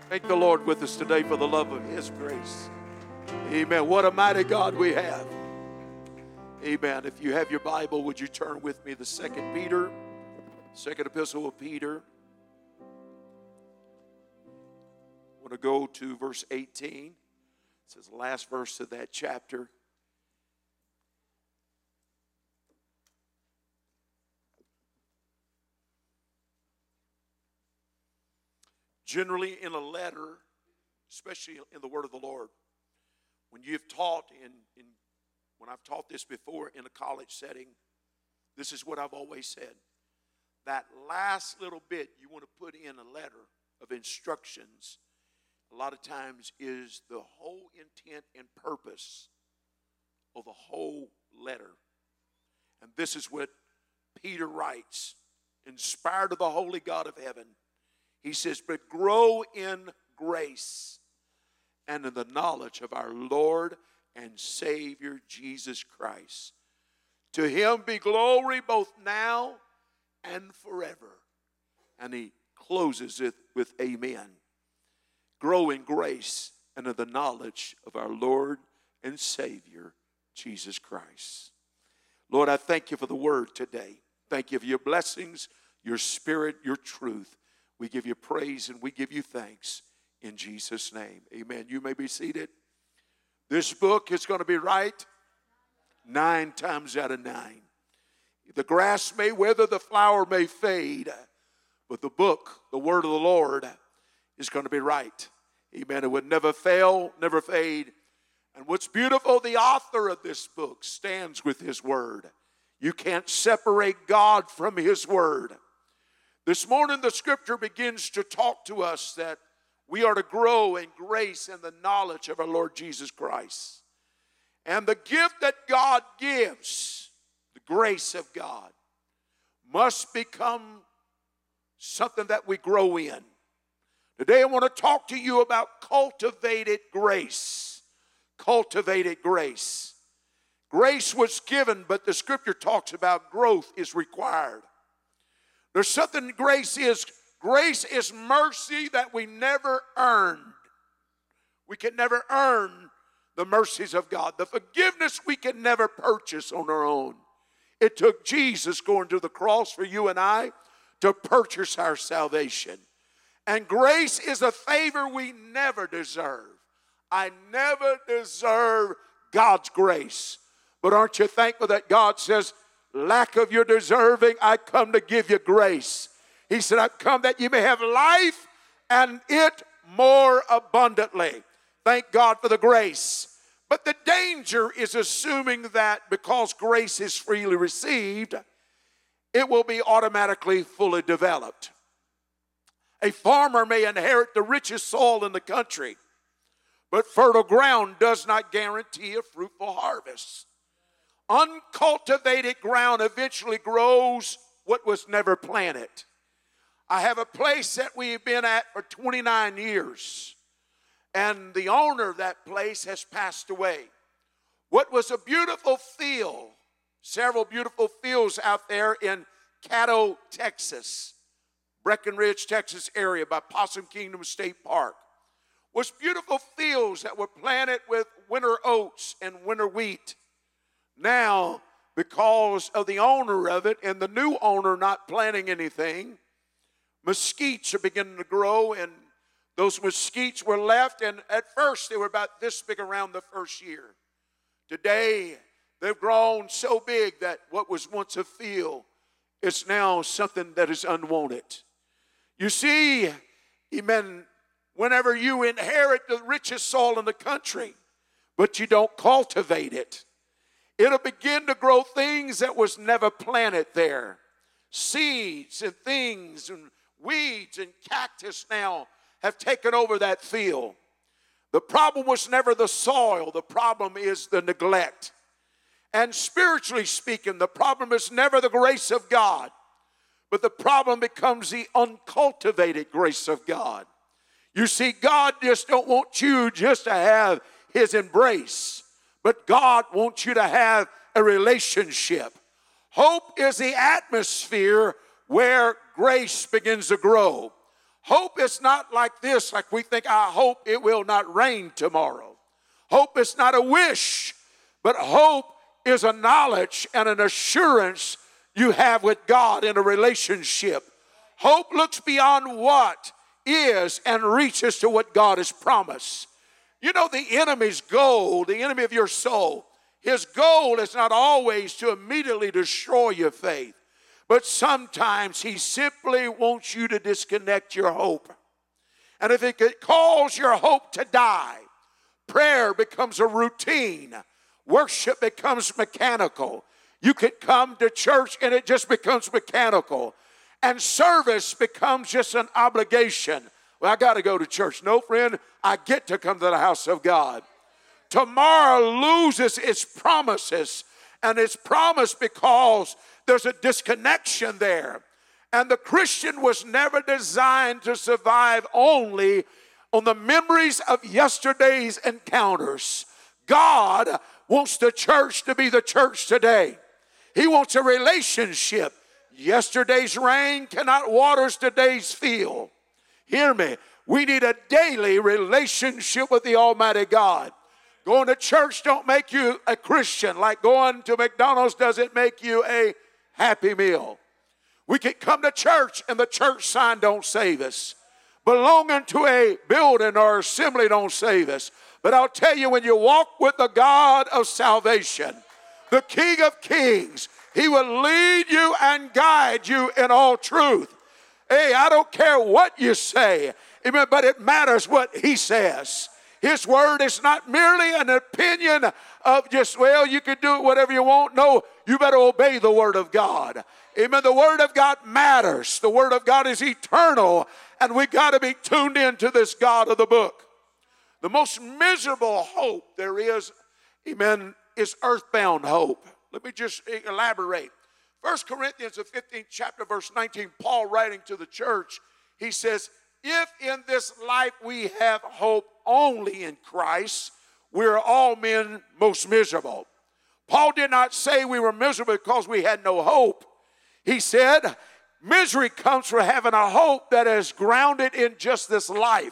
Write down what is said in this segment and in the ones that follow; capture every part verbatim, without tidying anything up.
Thank the Lord with us today for the love of His grace. Amen. What a mighty God we have. Amen. If you have your Bible, would you turn with me to Second Peter, Second Epistle of Peter. I want to go to verse eighteen. It says the last verse of that chapter. Generally in a letter, especially in the word of the Lord, when you've taught, in, in when I've taught this before in a college setting, this is what I've always said. That last little bit you want to put in a letter of instructions, a lot of times is the whole intent and purpose of the whole letter. And this is what Peter writes, inspired of the holy God of heaven. He says, but grow in grace and in the knowledge of our Lord and Savior Jesus Christ. To Him be glory both now and forever. And he closes it with amen. Grow in grace and in the knowledge of our Lord and Savior Jesus Christ. Lord, I thank you for the word today. Thank you for your blessings, your spirit, your truth. We give you praise and we give you thanks in Jesus' name. Amen. You may be seated. This book is going to be right nine times out of nine. The grass may wither, the flower may fade, but the book, the word of the Lord, is going to be right. Amen. It would never fail, never fade. And what's beautiful, the author of this book stands with His word. You can't separate God from His word. This morning, the scripture begins to talk to us that we are to grow in grace and the knowledge of our Lord Jesus Christ. And the gift that God gives, the grace of God, must become something that we grow in. Today, I want to talk to you about cultivated grace. Cultivated grace. Grace was given, but the scripture talks about growth is required. There's something grace is. Grace is mercy that we never earned. We can never earn the mercies of God. The forgiveness we can never purchase on our own. It took Jesus going to the cross for you and I to purchase our salvation. And grace is a favor we never deserve. I never deserve God's grace. But aren't you thankful that God says, lack of your deserving, I come to give you grace. He said, I've come that you may have life and it more abundantly. Thank God for the grace. But the danger is assuming that because grace is freely received, it will be automatically fully developed. A farmer may inherit the richest soil in the country, but fertile ground does not guarantee a fruitful harvest. Uncultivated ground eventually grows what was never planted. I have a place that we've been at for twenty-nine years, and the owner of that place has passed away. What was a beautiful field, several beautiful fields out there in Caddo, Texas, Breckenridge, Texas area by Possum Kingdom State Park, was beautiful fields that were planted with winter oats and winter wheat. Now, because of the owner of it and the new owner not planting anything, mesquites are beginning to grow, and those mesquites were left, and at first they were about this big around the first year. Today, they've grown so big that what was once a field is now something that is unwanted. You see, amen, whenever you inherit the richest soil in the country, but you don't cultivate it, it'll begin to grow things that was never planted there. Seeds and things and weeds and cactus now have taken over that field. The problem was never the soil. The problem is the neglect. And spiritually speaking, the problem is never the grace of God, but the problem becomes the uncultivated grace of God. You see, God just don't want you just to have His embrace, but God wants you to have a relationship. Hope is the atmosphere where grace begins to grow. Hope is not like this, like we think, I hope it will not rain tomorrow. Hope is not a wish, but hope is a knowledge and an assurance you have with God in a relationship. Hope looks beyond what is and reaches to what God has promised. You know, the enemy's goal, the enemy of your soul, his goal is not always to immediately destroy your faith, but sometimes he simply wants you to disconnect your hope. And if it could cause your hope to die, prayer becomes a routine. Worship becomes mechanical. You could come to church and it just becomes mechanical. And service becomes just an obligation. Well, I got to go to church. No, friend, I get to come to the house of God. Tomorrow loses its promises. And it's promised because there's a disconnection there. And the Christian was never designed to survive only on the memories of yesterday's encounters. God wants the church to be the church today. He wants a relationship. Yesterday's rain cannot water today's field. Hear me. We need a daily relationship with the Almighty God. Going to church don't make you a Christian. Like going to McDonald's doesn't make you a Happy Meal. We can come to church and the church sign don't save us. Belonging to a building or assembly don't save us. But I'll tell you, when you walk with the God of salvation, the King of Kings, He will lead you and guide you in all truth. Hey, I don't care what you say, amen, but it matters what He says. His word is not merely an opinion of just, well, you can do it whatever you want. No, you better obey the word of God. Amen. The word of God matters. The word of God is eternal, and we got to be tuned into this God of the book. The most miserable hope there is, amen, is earthbound hope. Let me just elaborate. First Corinthians, the fifteenth chapter, verse nineteen, Paul writing to the church, he says, if in this life we have hope only in Christ, we are all men most miserable. Paul did not say we were miserable because we had no hope. He said, misery comes from having a hope that is grounded in just this life.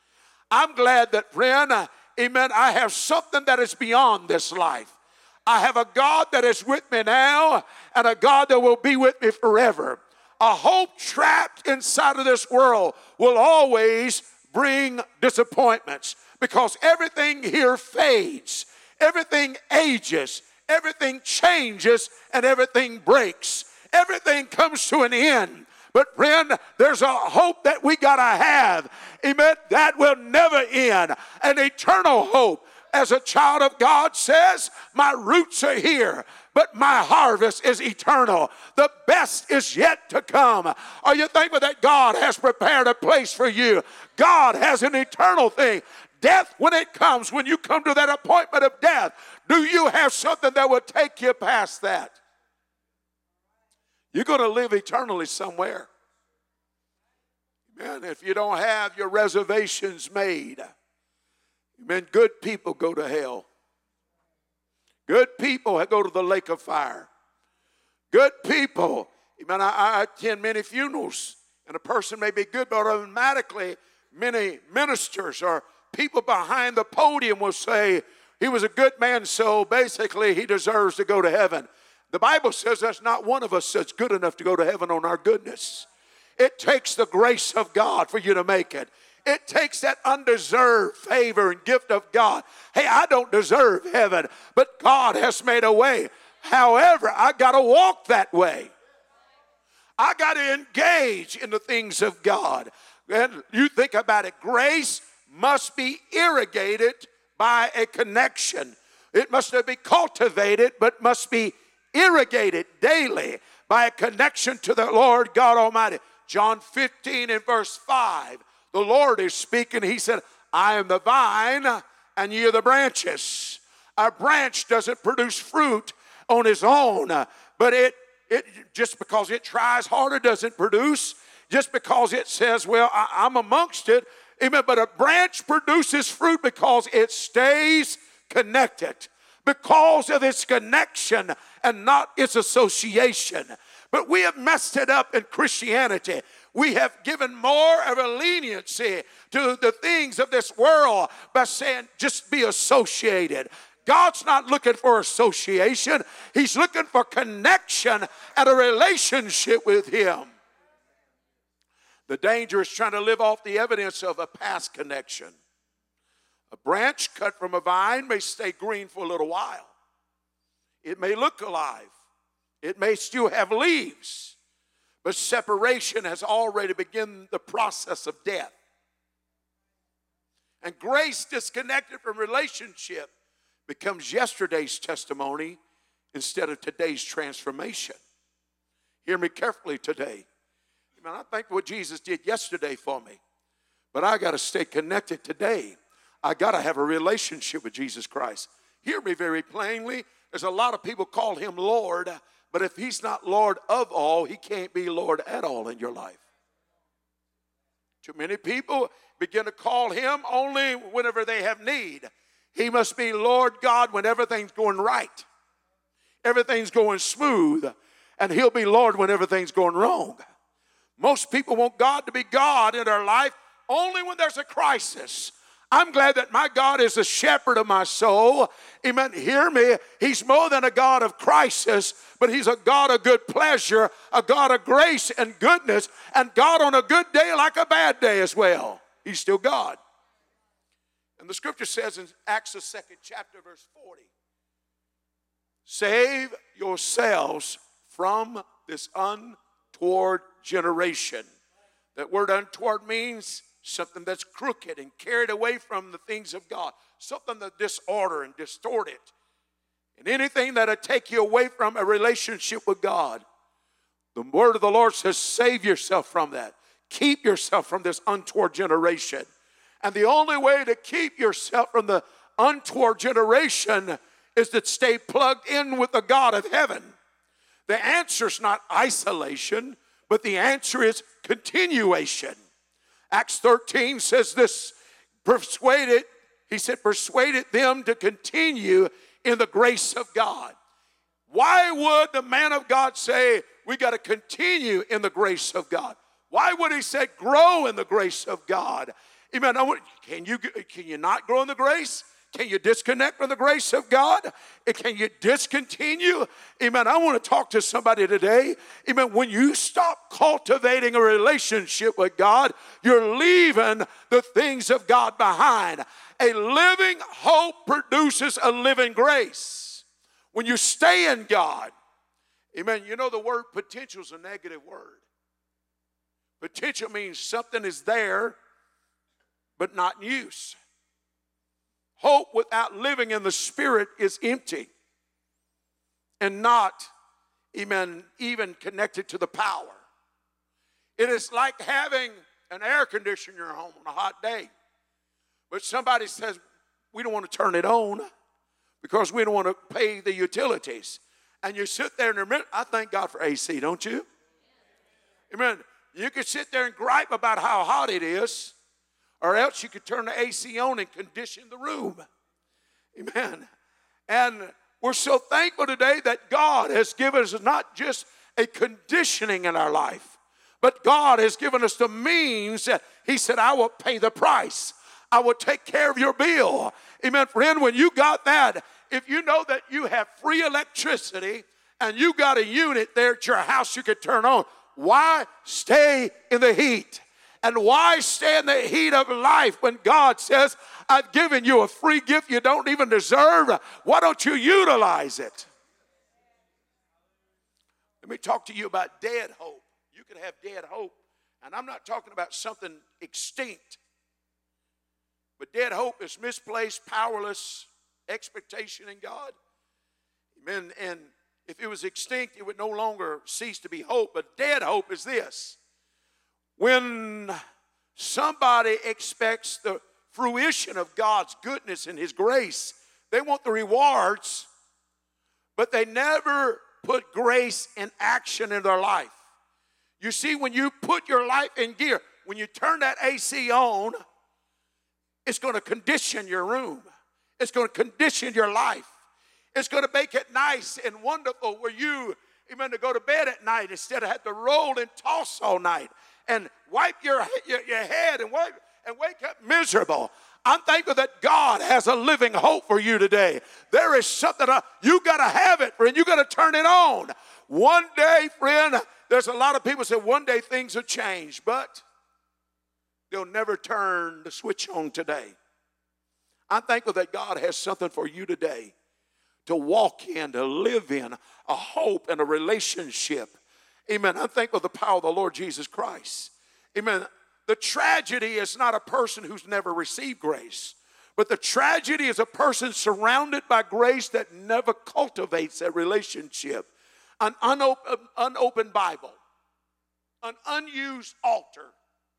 I'm glad that, friend, uh, amen, I have something that is beyond this life. I have a God that is with me now and a God that will be with me forever. A hope trapped inside of this world will always bring disappointments because everything here fades, everything ages, everything changes, and everything breaks. Everything comes to an end. But friend, there's a hope that we got to have, amen, that will never end, an eternal hope. As a child of God says, my roots are here, but my harvest is eternal. The best is yet to come. Are you thankful that God has prepared a place for you? God has an eternal thing. Death, when it comes, when you come to that appointment of death, do you have something that will take you past that? You're going to live eternally somewhere. Man, if you don't have your reservations made, amen, good people go to hell. Good people go to the lake of fire. Good people, amen, I, I attend many funerals, and a person may be good, but automatically many ministers or people behind the podium will say, he was a good man, so basically he deserves to go to heaven. The Bible says there's not one of us that's good enough to go to heaven on our goodness. It takes the grace of God for you to make it. It takes that undeserved favor and gift of God. Hey, I don't deserve heaven, but God has made a way. However, I got to walk that way. I got to engage in the things of God. And you think about it, grace must be irrigated by a connection. It must not be cultivated, but must be irrigated daily by a connection to the Lord God Almighty. John fifteen and verse five, the Lord is speaking. He said, I am the vine and ye are the branches. A branch doesn't produce fruit on its own, but it, it just because it tries harder doesn't produce. Just because it says, well, I, I'm amongst it, amen, but a branch produces fruit because it stays connected, because of its connection and not its association. But we have messed it up in Christianity. We have given more of a leniency to the things of this world by saying just be associated. God's not looking for association. He's looking for connection and a relationship with Him. The danger is trying to live off the evidence of a past connection. A branch cut from a vine may stay green for a little while. It may look alive. It may still have leaves. But separation has already begun the process of death. And grace disconnected from relationship becomes yesterday's testimony instead of today's transformation. Hear me carefully today. I mean, I think what Jesus did yesterday for me, but I got to stay connected today. I got to have a relationship with Jesus Christ. Hear me very plainly. There's a lot of people call Him Lord, but if He's not Lord of all, He can't be Lord at all in your life. Too many people begin to call Him only whenever they have need. He must be Lord God when everything's going right. Everything's going smooth. And He'll be Lord when everything's going wrong. Most people want God to be God in their life only when there's a crisis. I'm glad that my God is the shepherd of my soul. Amen. Hear me. He's more than a God of crisis, but He's a God of good pleasure, a God of grace and goodness, and God on a good day like a bad day as well. He's still God. And the scripture says in Acts the second chapter, verse forty, save yourselves from this untoward generation. That word untoward means something that's crooked and carried away from the things of God. Something that disorder and distort it. And anything that'll take you away from a relationship with God. The word of the Lord says save yourself from that. Keep yourself from this untoward generation. And the only way to keep yourself from the untoward generation is to stay plugged in with the God of heaven. The answer is not isolation, but the answer is continuation. Acts thirteen says this, persuaded, he said, persuaded them to continue in the grace of God. Why would the man of God say we got to continue in the grace of God? Why would he say grow in the grace of God? Amen. Can you, can you not grow in the grace? Can you disconnect from the grace of God? Can you discontinue? Amen. I want to talk to somebody today. Amen. When you stop cultivating a relationship with God, you're leaving the things of God behind. A living hope produces a living grace. When you stay in God, amen, you know the word potential is a negative word. Potential means something is there, but not in use. Hope without living in the Spirit is empty and not, amen, even connected to the power. It is like having an air conditioner in your home on a hot day. But somebody says, we don't want to turn it on because we don't want to pay the utilities. And you sit there and remember, I thank God for A C, don't you? Amen. You could sit there and gripe about how hot it is, or else you could turn the A C on and condition the room. Amen. And we're so thankful today that God has given us not just a conditioning in our life, but God has given us the means that He said, I will pay the price. I will take care of your bill. Amen. Friend, when you got that, if you know that you have free electricity and you got a unit there at your house you could turn on, why stay in the heat? And why stay in the heat of life when God says, I've given you a free gift you don't even deserve? Why don't you utilize it? Let me talk to you about dead hope. You can have dead hope. And I'm not talking about something extinct. But dead hope is misplaced, powerless expectation in God. Amen. And if it was extinct, it would no longer cease to be hope. But dead hope is this. When somebody expects the fruition of God's goodness and His grace, they want the rewards, but they never put grace in action in their life. You see, when you put your life in gear, when you turn that A C on, it's going to condition your room. It's going to condition your life. It's going to make it nice and wonderful where you, amen, to go to bed at night instead of have to roll and toss all night. and wipe your, your, your head and, wipe, and wake up miserable. I'm thankful that God has a living hope for you today. There is something, uh, you got to have it, friend. You got to turn it on. One day, friend, there's a lot of people say one day things will change, but they'll never turn the switch on today. I'm thankful that God has something for you today to walk in, to live in, a hope and a relationship. Amen. I'm thankful for the power of the Lord Jesus Christ. Amen. The tragedy is not a person who's never received grace, but the tragedy is a person surrounded by grace that never cultivates that relationship. An unopened, unopened Bible, an unused altar,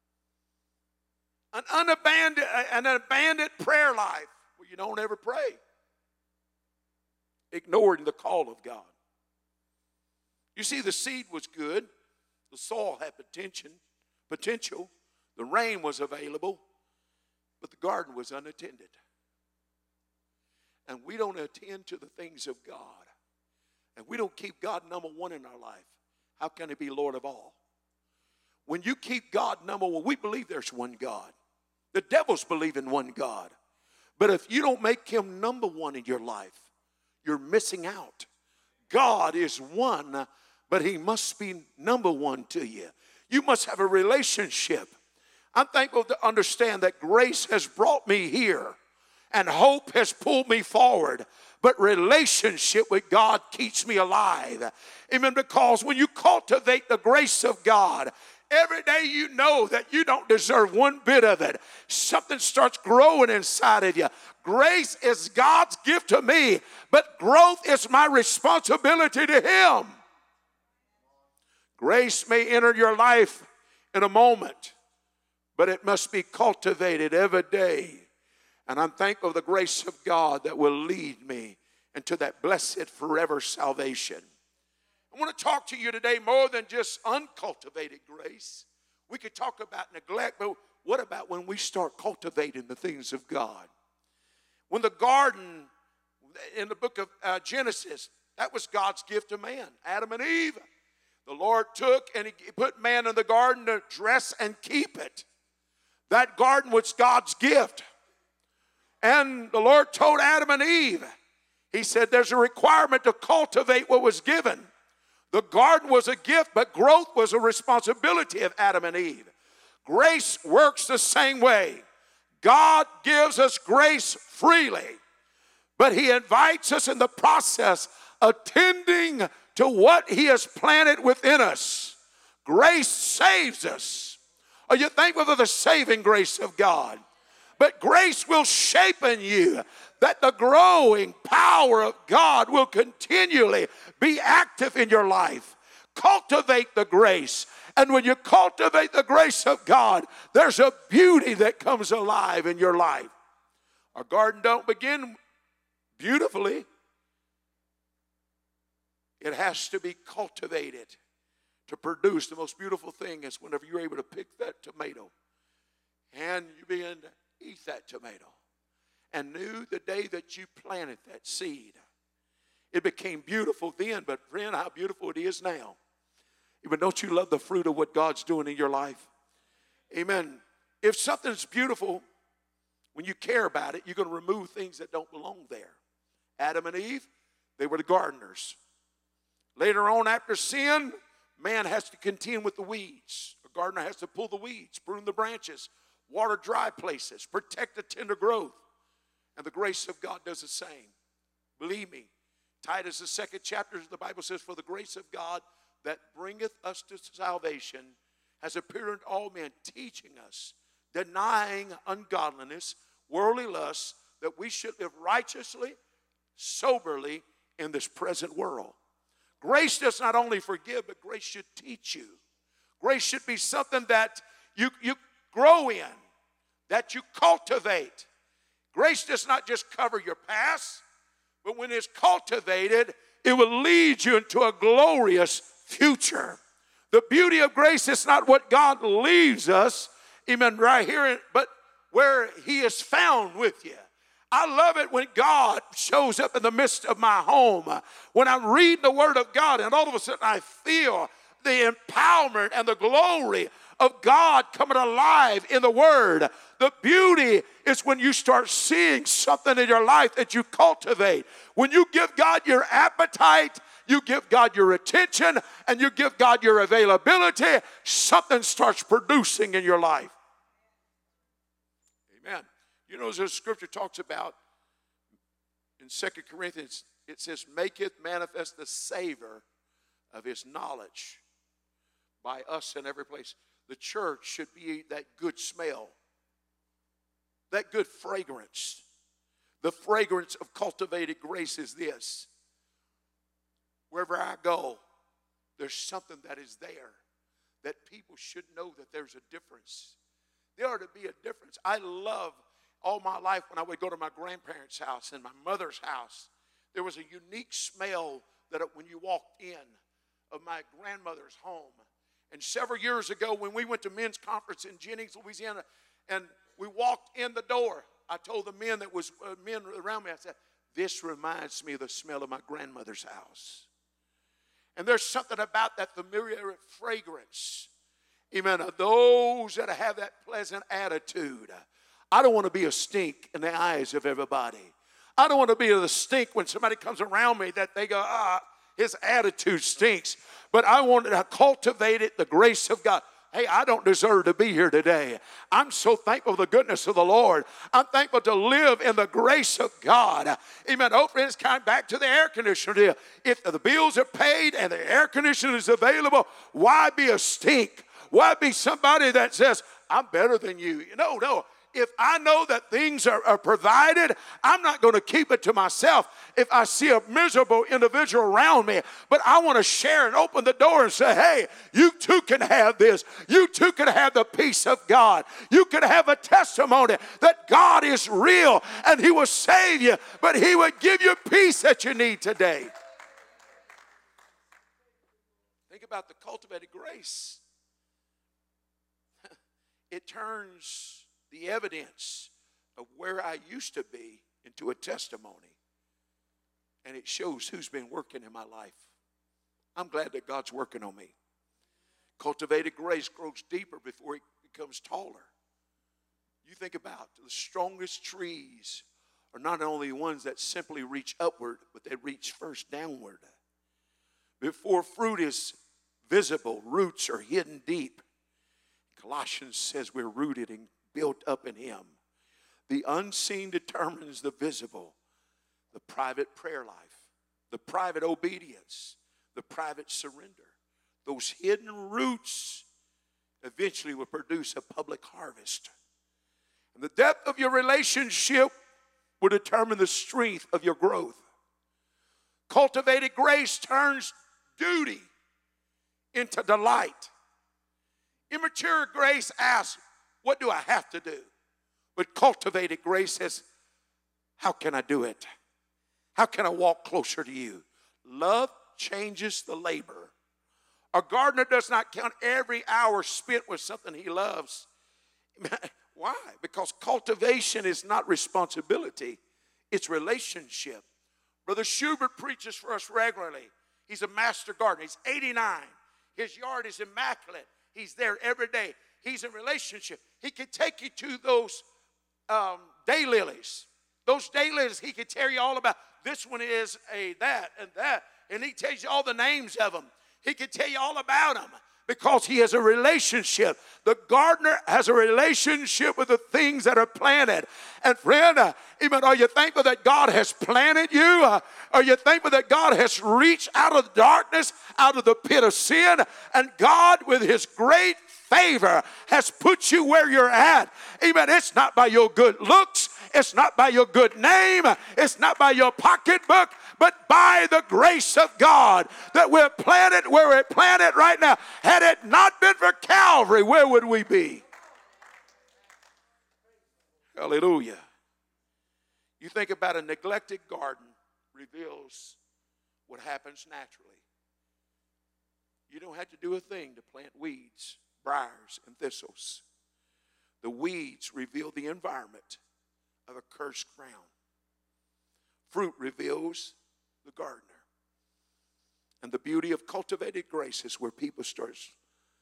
an unabandoned, an abandoned prayer life where you don't ever pray, ignoring the call of God. You see, the seed was good, the soil had potential, potential. The rain was available, but the garden was unattended. And we don't attend to the things of God. And we don't keep God number one in our life. How can He be Lord of all? When you keep God number one, we believe there's one God. The devils believe in one God. But if you don't make Him number one in your life, you're missing out. God is one, but He must be number one to you. You must have a relationship. I'm thankful to understand that grace has brought me here and hope has pulled me forward. But relationship with God keeps me alive. Amen. Because when you cultivate the grace of God, every day you know that you don't deserve one bit of it. Something starts growing inside of you. Grace is God's gift to me, but growth is my responsibility to Him. Grace may enter your life in a moment, but it must be cultivated every day. And I'm thankful for the grace of God that will lead me into that blessed forever salvation. I want to talk to you today more than just uncultivated grace. We could talk about neglect, but what about when we start cultivating the things of God? When the garden, in the book of uh, Genesis, that was God's gift to man, Adam and Eve. The Lord took and He put man in the garden to dress and keep it. That garden was God's gift. And the Lord told Adam and Eve, He said there's a requirement to cultivate what was given. The garden was a gift, but growth was a responsibility of Adam and Eve. Grace works the same way. God gives us grace freely, but He invites us in the process of tending to what He has planted within us. Grace saves us. Are you thankful for the saving grace of God? But grace will shape in you that the growing power of God will continually be active in your life. Cultivate the grace. And when you cultivate the grace of God, there's a beauty that comes alive in your life. Our garden don't begin beautifully. It has to be cultivated to produce. The most beautiful thing is whenever you're able to pick that tomato and you begin to eat that tomato and knew the day that you planted that seed, it became beautiful then, but friend, how beautiful it is now. Even don't you love the fruit of what God's doing in your life? Amen. If something's beautiful, when you care about it, you're going to remove things that don't belong there. Adam and Eve, they were the gardeners. Later on, after sin, man has to contend with the weeds. A gardener has to pull the weeds, prune the branches, water dry places, protect the tender growth. And the grace of God does the same. Believe me, Titus, the second chapter, the Bible says, for the grace of God that bringeth us to salvation has appeared unto all men, teaching us, denying ungodliness, worldly lusts, that we should live righteously, soberly in this present world. Grace does not only forgive, but grace should teach you. Grace should be something that you, you grow in, that you cultivate. Grace does not just cover your past, but when it's cultivated, it will lead you into a glorious future. The beauty of grace is not what God leaves us, even right here, but where He is found with you. I love it when God shows up in the midst of my home. When I'm reading the Word of God and all of a sudden I feel the empowerment and the glory of God coming alive in the Word. The beauty is when you start seeing something in your life that you cultivate. When you give God your appetite, you give God your attention, and you give God your availability, something starts producing in your life. Amen. You know, as the scripture talks about in Second Corinthians, it says, maketh manifest the savor of his knowledge by us in every place. The church should be that good smell, that good fragrance. The fragrance of cultivated grace is this. Wherever I go, there's something that is there that people should know that there's a difference. There ought to be a difference. I love all my life when I would go to my grandparents' house and my mother's house, there was a unique smell that when you walked in of my grandmother's home. And several years ago when we went to men's conference in Jennings, Louisiana, and we walked in the door, I told the men that was uh, men around me, I said, this reminds me of the smell of my grandmother's house. And there's something about that familiar fragrance, amen, of those that have that pleasant attitude. I don't want to be a stink in the eyes of everybody. I don't want to be the stink when somebody comes around me that they go, ah, his attitude stinks. But I want to cultivate it, the grace of God. Hey, I don't deserve to be here today. I'm so thankful for the goodness of the Lord. I'm thankful to live in the grace of God. Amen. Oh, friends, kind of back to the air conditioner deal. If the bills are paid and the air conditioner is available, why be a stink? Why be somebody that says, I'm better than you? No, no. If I know that things are, are provided, I'm not going to keep it to myself if I see a miserable individual around me. But I want to share and open the door and say, hey, you too can have this. You too can have the peace of God. You can have a testimony that God is real and he will save you, but he would give you peace that you need today. Think about the cultivated grace. It turns the evidence of where I used to be into a testimony. And it shows who's been working in my life. I'm glad that God's working on me. Cultivated grace grows deeper before it becomes taller. You think about the strongest trees are not only ones that simply reach upward, but they reach first downward. Before fruit is visible, roots are hidden deep. Colossians says we're rooted and built up in him. The unseen determines the visible. The private prayer life, the private obedience, the private surrender. Those hidden roots eventually will produce a public harvest. And the depth of your relationship will determine the strength of your growth. Cultivated grace turns duty into delight. Immature grace asks, what do I have to do? But cultivated grace says, how can I do it? How can I walk closer to you? Love changes the labor. A gardener does not count every hour spent with something he loves. Why? Because cultivation is not responsibility, it's relationship. Brother Schubert preaches for us regularly. He's a master gardener. He's eighty-nine. His yard is immaculate. He's there every day. He's in relationship. He can take you to those um, daylilies. Those daylilies, he could tell you all about. This one is a that and that. And he tells you all the names of them. He can tell you all about them because he has a relationship. The gardener has a relationship with the things that are planted. And friend, uh, even are you thankful that God has planted you? Uh, are you thankful that God has reached out of the darkness, out of the pit of sin, and God with his great favor has put you where you're at? Amen. It's not by your good looks. It's not by your good name. It's not by your pocketbook, but by the grace of God that we're planted where we're planted right now. Had it not been for Calvary, where would we be? Hallelujah. You think about a neglected garden reveals what happens naturally. You don't have to do a thing to plant weeds, briars, and thistles. The weeds reveal the environment of a cursed ground. Fruit reveals the gardener. And the beauty of cultivated grace is where people start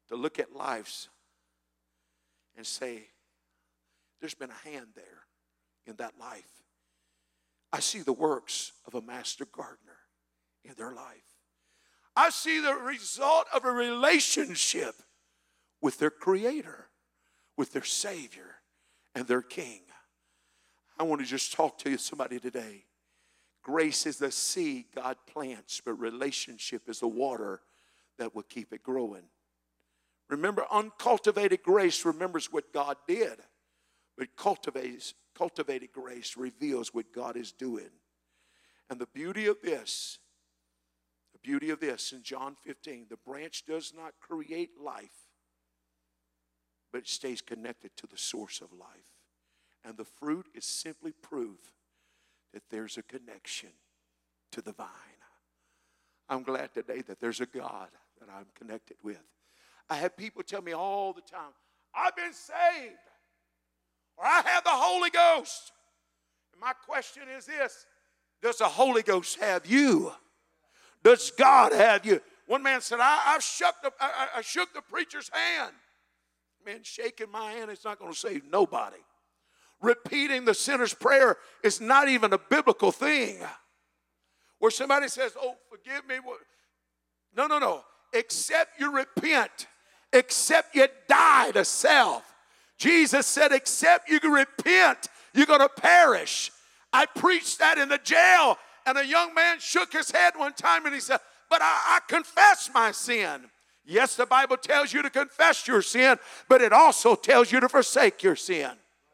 to look at lives and say, there's been a hand there in that life. I see the works of a master gardener in their life. I see the result of a relationship with their Creator, with their Savior, and their King. I want to just talk to you, somebody, today. Grace is the seed God plants, but relationship is the water that will keep it growing. Remember, uncultivated grace remembers what God did, but cultivates, cultivated grace reveals what God is doing. And the beauty of this, the beauty of this in John fifteen, the branch does not create life, but it stays connected to the source of life. And the fruit is simply proof that there's a connection to the vine. I'm glad today that there's a God that I'm connected with. I have people tell me all the time, I've been saved, or I have the Holy Ghost. And my question is this, does the Holy Ghost have you? Does God have you? One man said, I, I, shook, the, I, I shook the preacher's hand. Man, shaking my hand is not going to save nobody. Repeating the sinner's prayer is not even a biblical thing. Where somebody says, oh, forgive me. No, no, no. Except you repent. Except you die to self. Jesus said, except you repent, you're going to perish. I preached that in the jail, and a young man shook his head one time, and he said, but I, I confess my sin. Yes, the Bible tells you to confess your sin, but it also tells you to forsake your sin.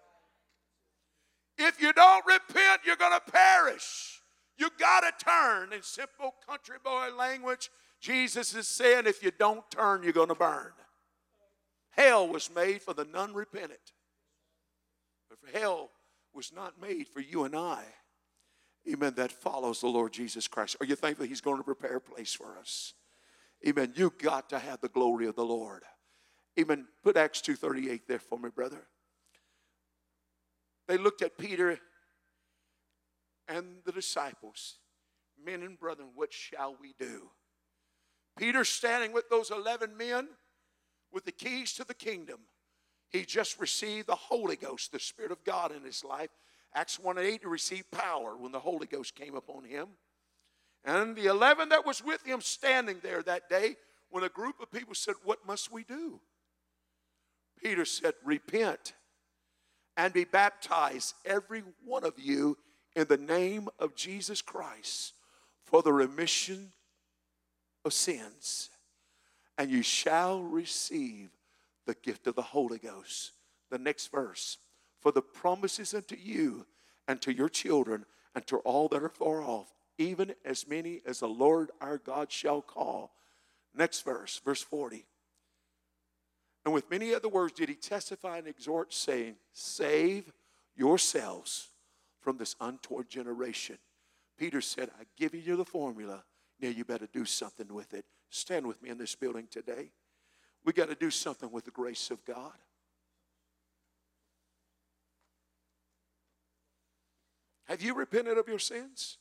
If you don't repent, you're going to perish. You got to turn. In simple country boy language, Jesus is saying, if you don't turn, you're going to burn. Hell was made for the non-repentant. But hell was not made for you and I. Amen. That follows the Lord Jesus Christ. Are you thankful He's going to prepare a place for us? Amen. You got to have the glory of the Lord. Amen. Put Acts two thirty-eight there for me, brother. They looked at Peter and the disciples. Men and brethren, what shall we do? Peter standing with those eleven men with the keys to the kingdom. He just received the Holy Ghost, the Spirit of God in his life. Acts one and eight, he received power when the Holy Ghost came upon him. And the eleven that was with him standing there that day, when a group of people said, what must we do? Peter said, repent and be baptized, every one of you, in the name of Jesus Christ, for the remission of sins. And you shall receive the gift of the Holy Ghost. The next verse. For the promises unto you and to your children and to all that are far off, even as many as the Lord our God shall call. Next verse, verse forty. And with many other words did he testify and exhort, saying, save yourselves from this untoward generation. Peter said, I've given you the formula. Now you better do something with it. Stand with me in this building today. We got to do something with the grace of God. Have you repented of your sins?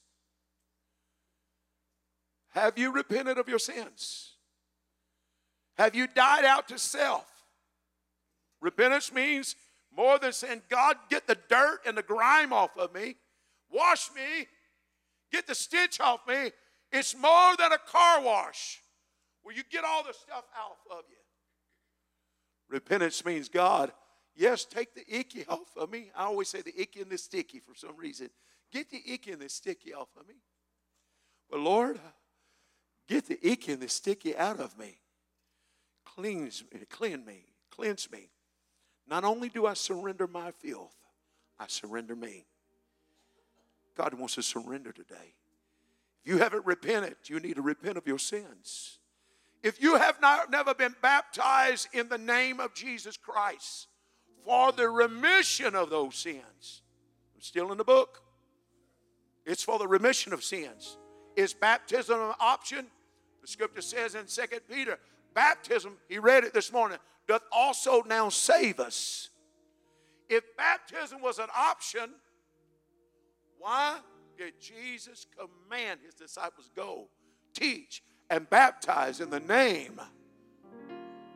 Have you repented of your sins? Have you died out to self? Repentance means more than saying, God, get the dirt and the grime off of me. Wash me. Get the stench off me. It's more than a car wash where you get all the stuff out of you. Repentance means, God, yes, take the icky off of me. I always say the icky and the sticky for some reason. Get the icky and the sticky off of me. But Lord, get the icky and the sticky out of me. Cleanse me, cleanse me, cleanse me. Not only do I surrender my filth, I surrender me. God wants to surrender today. If you haven't repented, you need to repent of your sins. If you have not, never been baptized in the name of Jesus Christ for the remission of those sins, I'm still in the book. It's for the remission of sins. Is baptism an option? The scripture says in Second Peter, baptism, he read it this morning, doth also now save us. If baptism was an option, why did Jesus command his disciples go, teach, and baptize in the name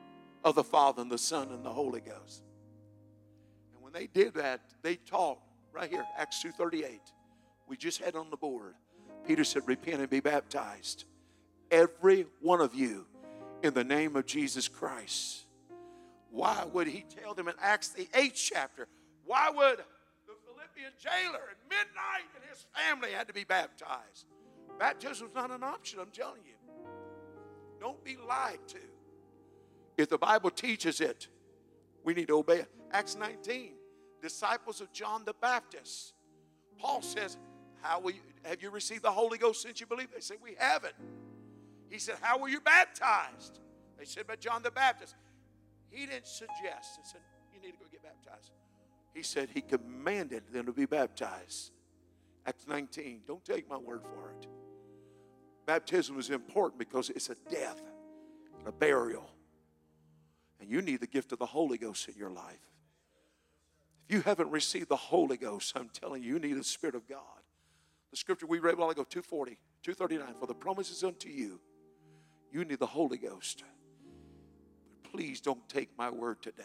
of the Father and the Son and the Holy Ghost. And when they did that, they taught right here, Acts two thirty-eight. We just had on the board. Peter said, repent and be baptized, every one of you, in the name of Jesus Christ. Why would he tell them in Acts the eighth chapter? Why would the Philippian jailer at midnight and his family had to be baptized? Baptism is not an option, I'm telling you. Don't be lied to. If the Bible teaches it, we need to obey it. Acts nineteen, disciples of John the Baptist. Paul says, how will you, have you received the Holy Ghost since you believe? They said, we haven't. He said, how were you baptized? They said, by John the Baptist. He didn't suggest. He said, you need to go get baptized. He said he commanded them to be baptized. Acts nineteen, don't take my word for it. Baptism is important because it's a death, a burial. And you need the gift of the Holy Ghost in your life. If you haven't received the Holy Ghost, I'm telling you, you need the Spirit of God. The scripture we read a while ago, two forty, two thirty-nine, for the promise is unto you. You need the Holy Ghost. But please don't take my word today.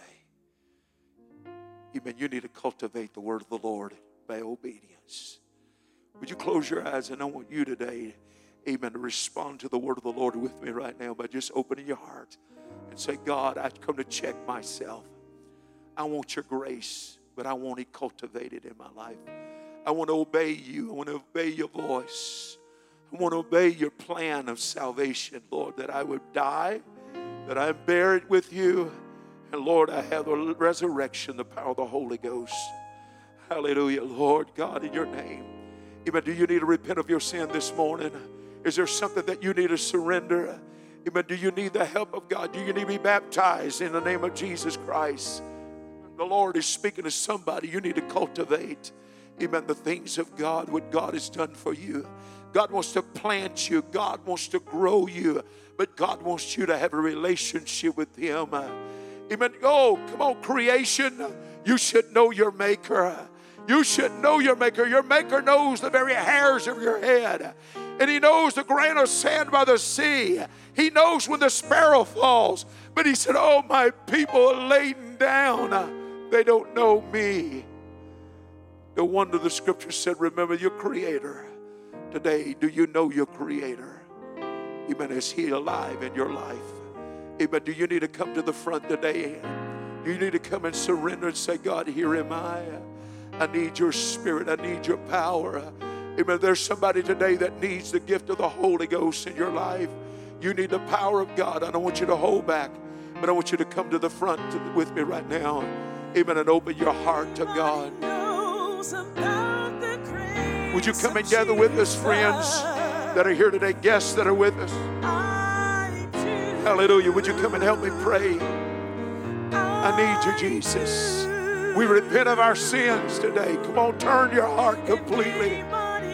Amen. You need to cultivate the word of the Lord by obedience. Would you close your eyes? And I want you today, amen, to respond to the word of the Lord with me right now by just opening your heart and say, God, I've come to check myself. I want your grace, but I want it cultivated in my life. I want to obey you. I want to obey your voice. I want to obey your plan of salvation, Lord, that I would die, that I'm buried with you, and Lord, I have the resurrection, the power of the Holy Ghost. Hallelujah, Lord God, in your name. Amen. Do you need to repent of your sin this morning? Is there something that you need to surrender? Amen. Do you need the help of God? Do you need to be baptized in the name of Jesus Christ? The Lord is speaking to somebody. You need to cultivate, amen, the things of God, what God has done for you. God wants to plant you. God wants to grow you. But God wants you to have a relationship with Him. Amen. Oh, come on, creation. You should know your Maker. You should know your Maker. Your Maker knows the very hairs of your head. And He knows the grain of sand by the sea. He knows when the sparrow falls. But He said, oh, my people are laden down. They don't know me. No wonder the scripture said, remember your Creator. Today, do you know your Creator? Amen. Is He alive in your life? Amen. Do you need to come to the front today? Do you need to come and surrender and say, God, here am I. I need your Spirit. I need your power. Amen. There's somebody today that needs the gift of the Holy Ghost in your life. You need the power of God. I don't want you to hold back, but I want you to come to the front with me right now. Amen. And open your heart to God. Would you come and gather with us, friends that are here today, guests that are with us? Hallelujah. Would you come and help me pray? I need you, Jesus. We repent of our sins today. Come on, turn your heart completely.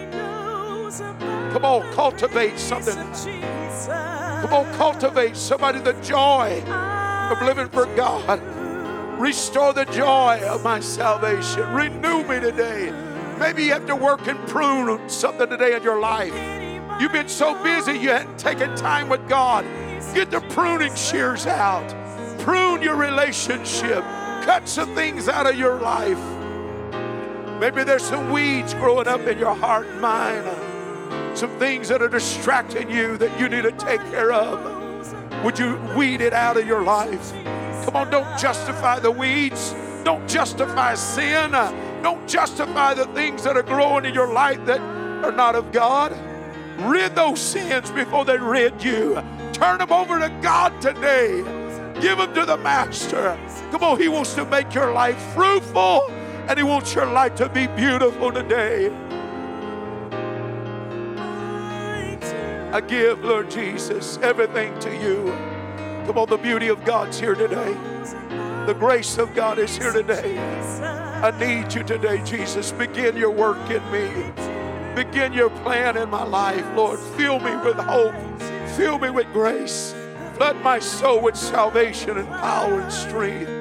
Come on, cultivate something. Come on, cultivate somebody the joy of living for God. Restore the joy of my salvation. Renew me today. Maybe you have to work and prune something today in your life. You've been so busy you hadn't taken time with God. Get the pruning shears out. Prune your relationship. Cut some things out of your life. Maybe there's some weeds growing up in your heart and mind. Some things that are distracting you that you need to take care of. Would you weed it out of your life? Come on, don't justify the weeds. Don't justify sin. Don't justify the things that are growing in your life that are not of God. Rid those sins before they rid you. Turn them over to God today. Give them to the Master. Come on, He wants to make your life fruitful, and He wants your life to be beautiful today. I give, Lord Jesus, everything to you. Come on, the beauty of God's here today. The grace of God is here today. I need you today, Jesus. Begin your work in me. Begin your plan in my life, Lord. Fill me with hope. Fill me with grace. Flood my soul with salvation and power and strength.